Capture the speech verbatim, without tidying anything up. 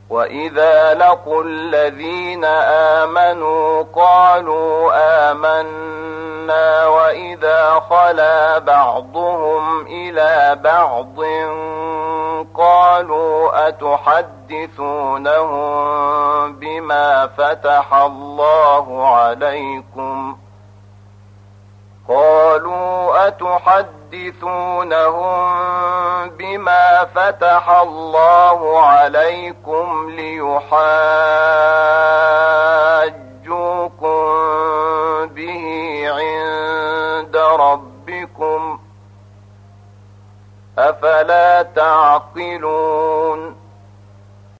وإذا لقوا الذين آمنوا قالوا آمنا وإذا خلا بعضهم إلى بعض قالوا أتحدثونهم بما فتح الله عليكم قالوا أتحدثونهم بما فتح الله عليكم ليحاج